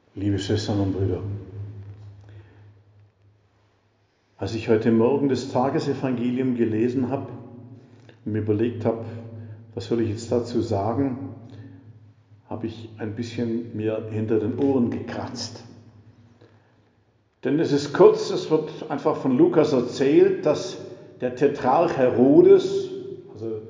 Liebe Schwestern und Brüder, als ich heute Morgen das Tagesevangelium gelesen habe und mir überlegt habe, was soll ich jetzt dazu sagen, habe ich ein bisschen mir hinter den Ohren gekratzt. Denn es ist kurz, es wird einfach von Lukas erzählt, dass der Tetrarch Herodes, also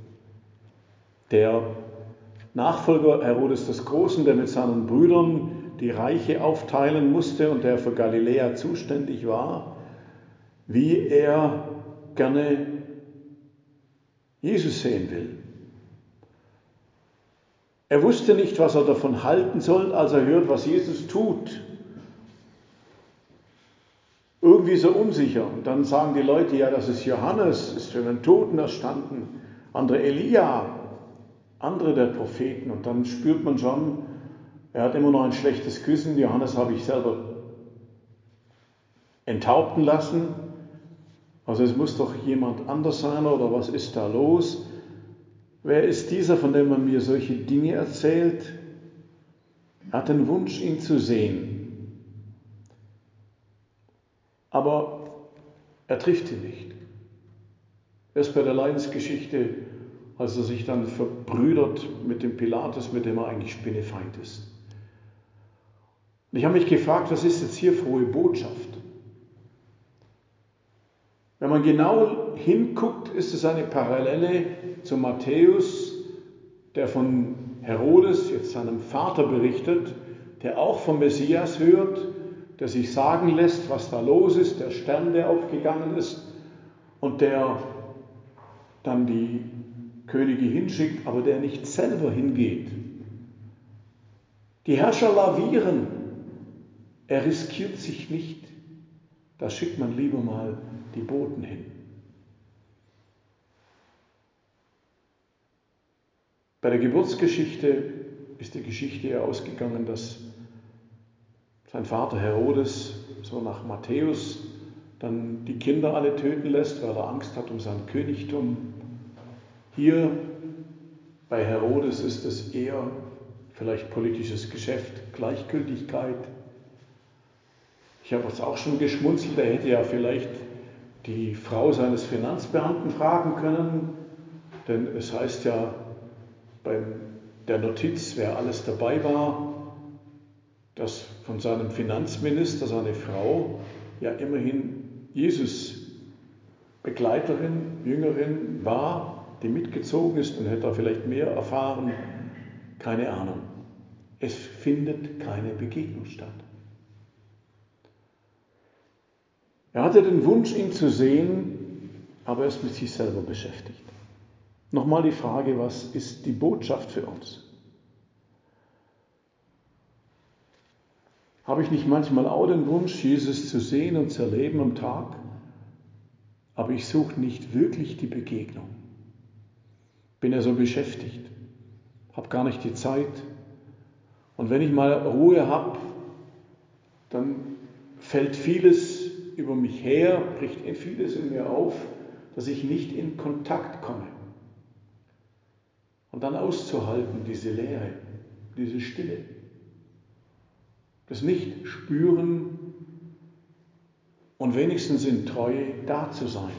der Nachfolger Herodes des Großen, der mit seinen Brüdern die Reiche aufteilen musste und der für Galiläa zuständig war, wie er gerne Jesus sehen will. Er wusste nicht, was er davon halten soll, als er hört, was Jesus tut. Irgendwie so unsicher. Und dann sagen die Leute, ja, das ist Johannes, ist für den Toten erstanden, andere Elia, andere der Propheten. Und dann spürt man schon, er hat immer noch ein schlechtes Gewissen. Johannes habe ich selber enthaupten lassen. Also es muss doch jemand anders sein, oder was ist da los? Wer ist dieser, von dem man mir solche Dinge erzählt? Er hat den Wunsch, ihn zu sehen. Aber er trifft ihn nicht. Erst bei der Leidensgeschichte, als er sich dann verbrüdert mit dem Pilatus, mit dem er eigentlich Spinnefeind ist. Und ich habe mich gefragt, was ist jetzt hier frohe Botschaft? Wenn man genau hinguckt, ist es eine Parallele zu Matthäus, der von Herodes, jetzt seinem Vater, berichtet, der auch vom Messias hört, der sich sagen lässt, was da los ist, der Stern, der aufgegangen ist und der dann die Könige hinschickt, aber der nicht selber hingeht. Die Herrscher lavieren, er riskiert sich nicht, da schickt man lieber mal die Boten hin. Bei der Geburtsgeschichte ist die Geschichte ja ausgegangen, dass sein Vater Herodes so nach Matthäus dann die Kinder alle töten lässt, weil er Angst hat um sein Königtum. Hier bei Herodes ist es eher vielleicht politisches Geschäft, Gleichgültigkeit. Ich habe jetzt auch schon geschmunzelt, er hätte ja vielleicht die Frau seines Finanzbeamten fragen können, denn es heißt ja bei der Notiz, wer alles dabei war, dass von seinem Finanzminister seine Frau ja immerhin Jesus Begleiterin, Jüngerin war, die mitgezogen ist und hätte da vielleicht mehr erfahren. Keine Ahnung. Es findet keine Begegnung statt. Er hatte den Wunsch, ihn zu sehen, aber er ist mit sich selber beschäftigt. Nochmal die Frage, was ist die Botschaft für uns? Habe ich nicht manchmal auch den Wunsch, Jesus zu sehen und zu erleben am Tag, aber ich suche nicht wirklich die Begegnung. Bin ja so beschäftigt, habe gar nicht die Zeit. Und wenn ich mal Ruhe habe, dann fällt vieles über mich her, bricht vieles in mir auf, dass ich nicht in Kontakt komme. Und dann auszuhalten, diese Leere, diese Stille. Das Nicht-Spüren und wenigstens in Treue da zu sein.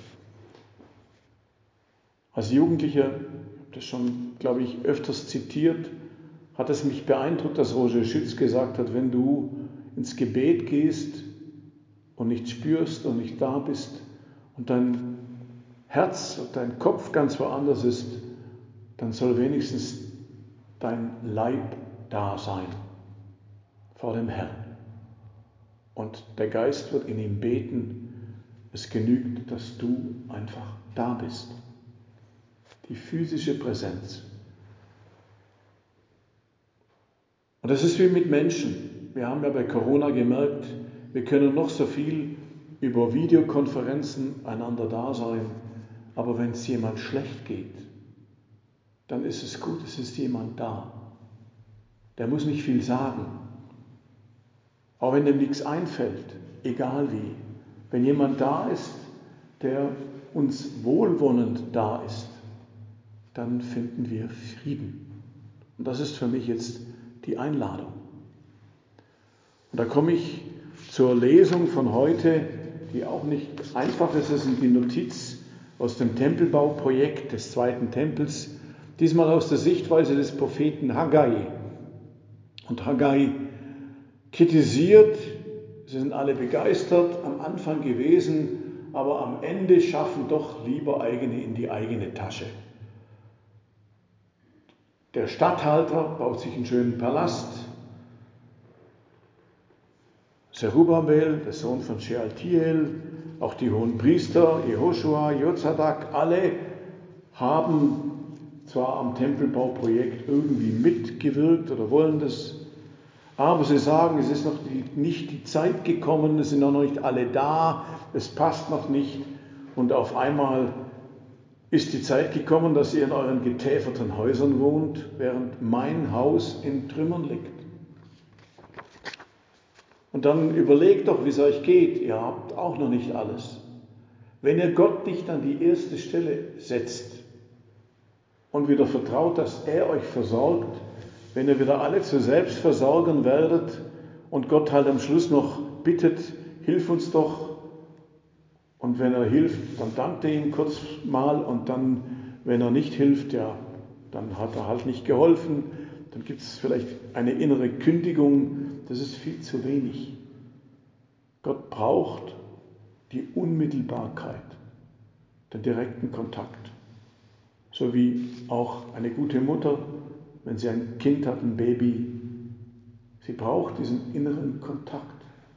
Als Jugendlicher, ich habe das schon, glaube ich, öfters zitiert, hat es mich beeindruckt, dass Roger Schütz gesagt hat, wenn du ins Gebet gehst und nicht spürst und nicht da bist und dein Herz und dein Kopf ganz woanders ist, dann soll wenigstens dein Leib da sein vor dem Herrn. Und der Geist wird in ihm beten, es genügt, dass du einfach da bist. Die physische Präsenz. Und das ist wie mit Menschen. Wir haben ja bei Corona gemerkt, wir können noch so viel über Videokonferenzen einander da sein, aber wenn es jemand schlecht geht, dann ist es gut, es ist jemand da. Der muss nicht viel sagen. Auch wenn dem nichts einfällt, egal wie. Wenn jemand da ist, der uns wohlwollend da ist, dann finden wir Frieden. Und das ist für mich jetzt die Einladung. Und da komme ich zur Lesung von heute, die auch nicht einfach ist. Es ist die Notiz aus dem Tempelbauprojekt des zweiten Tempels, diesmal aus der Sichtweise des Propheten Haggai. Und Haggai kritisiert, sie sind alle begeistert am Anfang gewesen, aber am Ende schaffen doch lieber eigene in die eigene Tasche. Der Statthalter baut sich einen schönen Palast. Zerubabel, der Sohn von Shealtiel, auch die hohen Priester, Jehoschua, Jozadak, alle haben zwar am Tempelbauprojekt irgendwie mitgewirkt oder wollen das, aber sie sagen, es ist noch nicht die Zeit gekommen, es sind noch nicht alle da, es passt noch nicht und auf einmal ist die Zeit gekommen, dass ihr in euren getäferten Häusern wohnt, während mein Haus in Trümmern liegt. Und dann überlegt doch, wie es euch geht. Ihr habt auch noch nicht alles. Wenn ihr Gott nicht an die erste Stelle setzt und wieder vertraut, dass er euch versorgt, wenn ihr wieder alle zu Selbstversorgern werdet und Gott halt am Schluss noch bittet, hilf uns doch. Und wenn er hilft, dann dankt ihr ihm kurz mal und dann, wenn er nicht hilft, ja, dann hat er halt nicht geholfen. Dann gibt es vielleicht eine innere Kündigung, das ist viel zu wenig. Gott braucht die Unmittelbarkeit, den direkten Kontakt. So wie auch eine gute Mutter, wenn sie ein Kind hat, ein Baby, sie braucht diesen inneren Kontakt.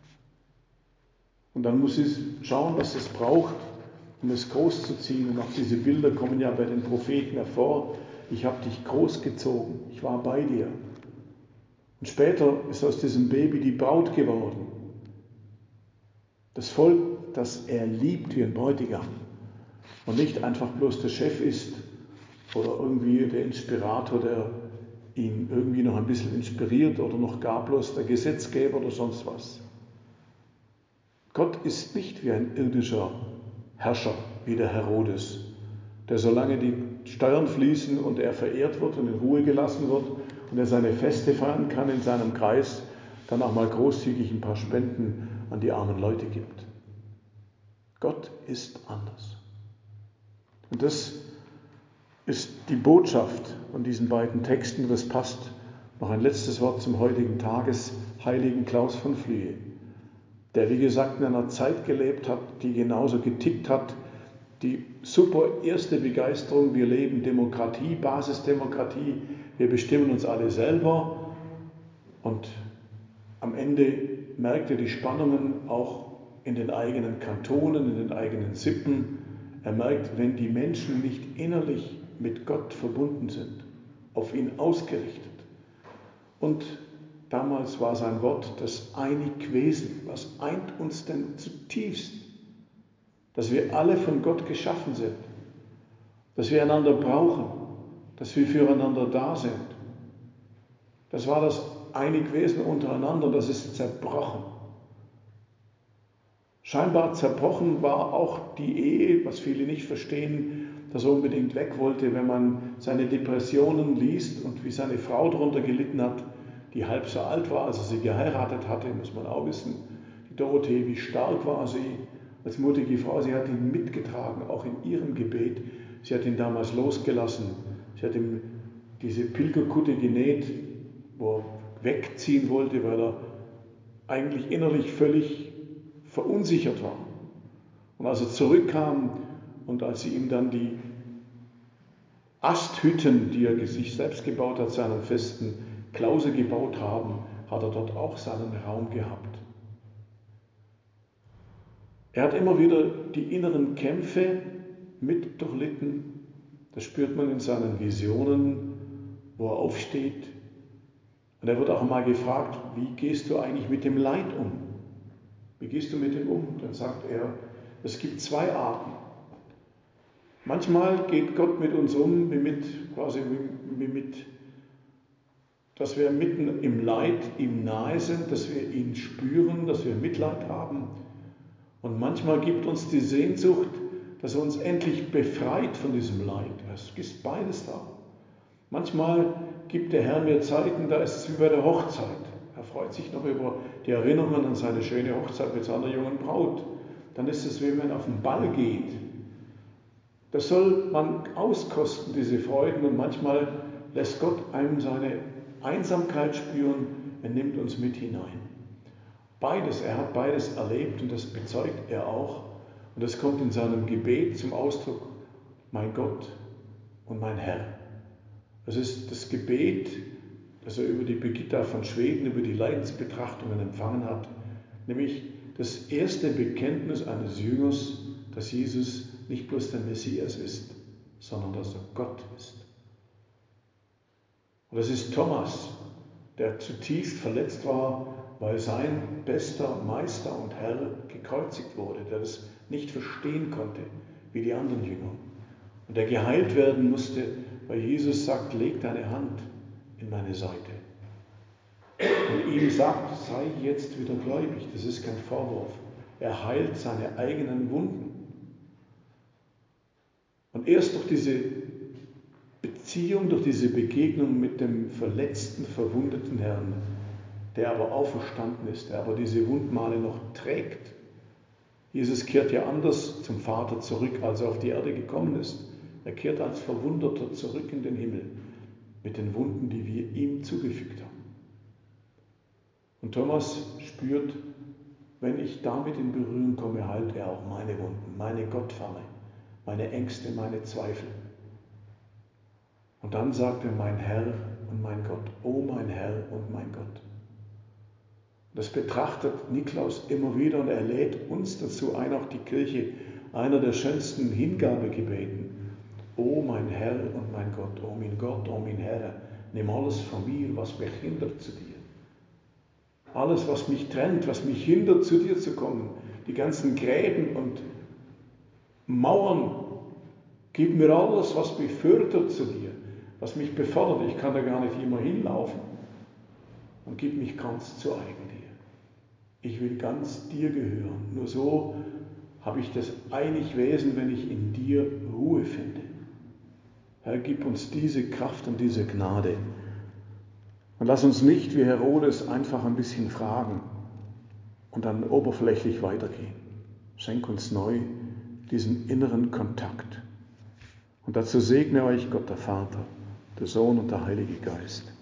Und dann muss sie schauen, was es braucht, um es großzuziehen. Und auch diese Bilder kommen ja bei den Propheten hervor. Ich habe dich großgezogen, ich war bei dir. Und später ist aus diesem Baby die Braut geworden. Das Volk, das er liebt wie ein Bräutigam. Und nicht einfach bloß der Chef ist oder irgendwie der Inspirator, der ihn irgendwie noch ein bisschen inspiriert oder noch gar bloß der Gesetzgeber oder sonst was. Gott ist nicht wie ein irdischer Herrscher, wie der Herodes, der solange die Steuern fließen und er verehrt wird und in Ruhe gelassen wird und er seine Feste feiern kann in seinem Kreis, dann auch mal großzügig ein paar Spenden an die armen Leute gibt. Gott ist anders. Und das ist die Botschaft von diesen beiden Texten. Das passt. Noch ein letztes Wort zum heutigen Tagesheiligen Klaus von Flühe, der, wie gesagt, in einer Zeit gelebt hat, die genauso getickt hat. Die super erste Begeisterung, wir leben Demokratie, Basisdemokratie, wir bestimmen uns alle selber. Und am Ende merkt er die Spannungen auch in den eigenen Kantonen, in den eigenen Sippen. Er merkt, wenn die Menschen nicht innerlich mit Gott verbunden sind, auf ihn ausgerichtet. Und damals war sein Wort das Einigwesen. Was eint uns denn zutiefst? Dass wir alle von Gott geschaffen sind, dass wir einander brauchen, dass wir füreinander da sind. Das war das Einigwesen untereinander, das ist zerbrochen. Scheinbar zerbrochen war auch die Ehe, was viele nicht verstehen, dass er unbedingt weg wollte, wenn man seine Depressionen liest und wie seine Frau darunter gelitten hat, die halb so alt war, als er sie geheiratet hatte, muss man auch wissen. Die Dorothee, wie stark war sie als mutige Frau, sie hat ihn mitgetragen, auch in ihrem Gebet. Sie hat ihn damals losgelassen. Sie hat ihm diese Pilgerkutte genäht, wo er wegziehen wollte, weil er eigentlich innerlich völlig verunsichert war. Und als er zurückkam und als sie ihm dann die Asthütten, die er sich selbst gebaut hat, seinen festen Klause gebaut haben, hat er dort auch seinen Raum gehabt. Er hat immer wieder die inneren Kämpfe mit durchlitten. Das spürt man in seinen Visionen, wo er aufsteht. Und er wird auch mal gefragt, wie gehst du eigentlich mit dem Leid um? Wie gehst du mit dem um? Dann sagt er, es gibt zwei Arten. Manchmal geht Gott mit uns um, dass wir mitten im Leid ihm nahe sind, dass wir ihn spüren, dass wir Mitleid haben. Und manchmal gibt uns die Sehnsucht, dass er uns endlich befreit von diesem Leid. Es ist beides da. Manchmal gibt der Herr mir Zeiten, da ist es wie bei der Hochzeit. Herr freut sich noch über die Erinnerungen an seine schöne Hochzeit mit seiner jungen Braut. Dann ist es, wie wenn man auf den Ball geht. Das soll man auskosten, diese Freuden, und manchmal lässt Gott einem seine Einsamkeit spüren, er nimmt uns mit hinein. Beides, er hat beides erlebt und das bezeugt er auch. Und das kommt in seinem Gebet zum Ausdruck, mein Gott und mein Herr. Das ist das Gebet, das er über die Birgitta von Schweden, über die Leidensbetrachtungen empfangen hat, nämlich das erste Bekenntnis eines Jüngers, dass Jesus nicht bloß der Messias ist, sondern dass er Gott ist. Und das ist Thomas, der zutiefst verletzt war, weil sein bester Meister und Herr gekreuzigt wurde, der das nicht verstehen konnte, wie die anderen Jünger. Und der geheilt werden musste, weil Jesus sagt, leg deine Hand in meine Seite. Und ihm sagt, sei jetzt wieder gläubig. Das ist kein Vorwurf. Er heilt seine eigenen Wunden. Und erst durch diese Beziehung, durch diese Begegnung mit dem verletzten, verwundeten Herrn, der aber auferstanden ist, der aber diese Wundmale noch trägt. Jesus kehrt ja anders zum Vater zurück, als er auf die Erde gekommen ist. Er kehrt als Verwundeter zurück in den Himmel mit den Wunden, die wir ihm zugefügt haben. Und Thomas spürt, wenn ich damit in Berührung komme, heilt er auch meine Wunden, meine Gottferne, meine Ängste, meine Zweifel. Und dann sagt er, mein Herr und mein Gott, oh mein Herr und mein Gott. Das betrachtet Niklaus immer wieder und er lädt uns dazu ein, auch die Kirche, einer der schönsten Hingabegebeten. O mein Herr und mein Gott, o mein Gott, o mein Herr, nimm alles von mir, was mich hindert zu dir. Alles, was mich trennt, was mich hindert, zu dir zu kommen, die ganzen Gräben und Mauern, gib mir alles, was mich fördert zu dir, was mich befördert. Ich kann da gar nicht immer hinlaufen. Und gib mich ganz zu eigen dir. Ich will ganz dir gehören. Nur so habe ich das Einigwesen, wenn ich in dir Ruhe finde. Herr, gib uns diese Kraft und diese Gnade. Und lass uns nicht wie Herodes einfach ein bisschen fragen und dann oberflächlich weitergehen. Schenk uns neu diesen inneren Kontakt. Und dazu segne euch Gott der Vater, der Sohn und der Heilige Geist.